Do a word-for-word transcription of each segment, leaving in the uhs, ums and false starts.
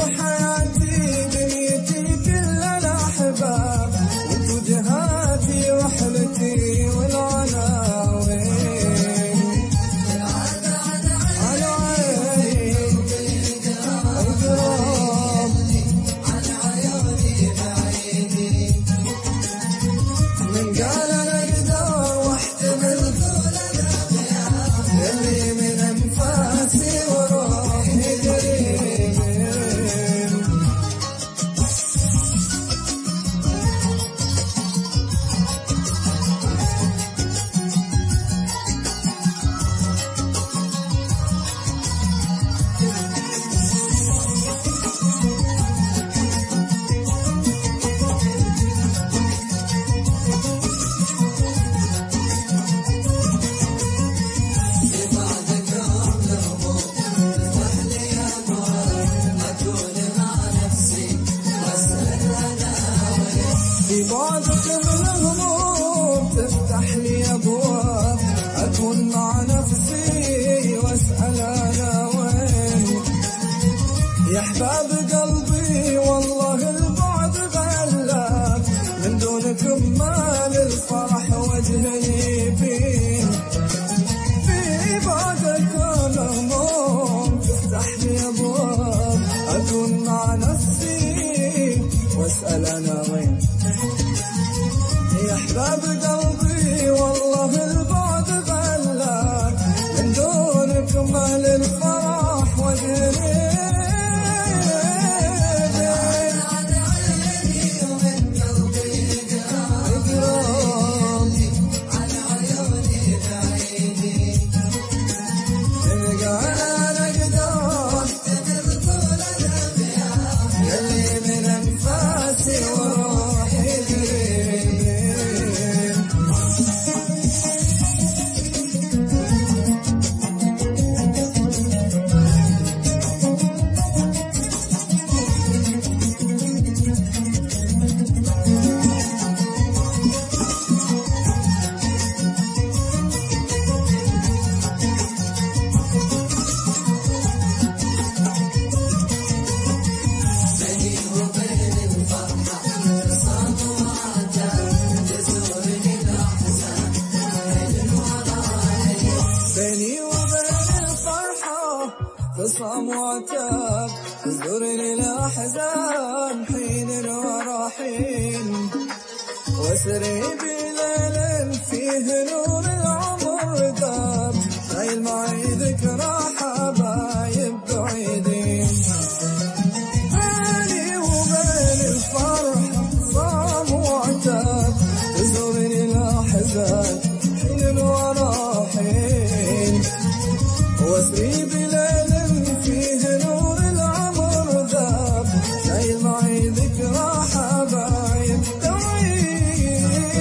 حياتي دنيتي كلها الأحباب، انتو جهاتي رحلتي والعناوين. على عيني القراب، على عيوني بعيدي، من قال انا اقدر واحتمل يلي من انفاسي وروحي قريبين. في بعدك من الهموم تفتح لي أبواب، أكون مع نفسي وأسأل أنا وين. يا أحباب قلبي والله البعد غلاب، من دونكم ما للفرح وجهي يبين. في بعدك من الهموم تفتح لي أبواب، أكون مع نفسي وأسأل أنا وين. يا أحباب قلبي والله البعد غلاب، من دونكم ما للفرح وجهي. بيني وبين الفرحة خصام وعتاب، تزورني الأحزان حين ورا حين، واسري بليل فيه نور العمر ذاب، شايل معي ذكرى حبايب بعيدين. بيني وبين الفرحة خصام وعتاب، تزورني الأحزان حين ورا حين، واسري بليل فيه نور العمر ذاب، شايل معي ذكرى حبايب بعيدين.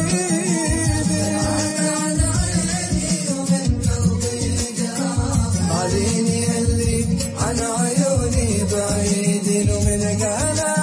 على عيني ومن قلبي قراب، عليني اللي على عيوني بعيدين، ومن قال